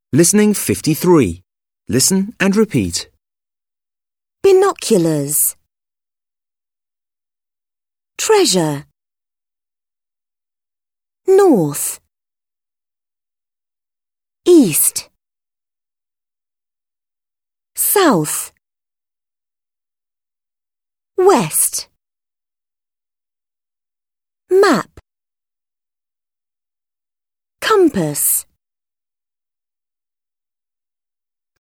Listening 53. Listen and repeat. Binoculars. Treasure. North. East. South. West. Map. Compass.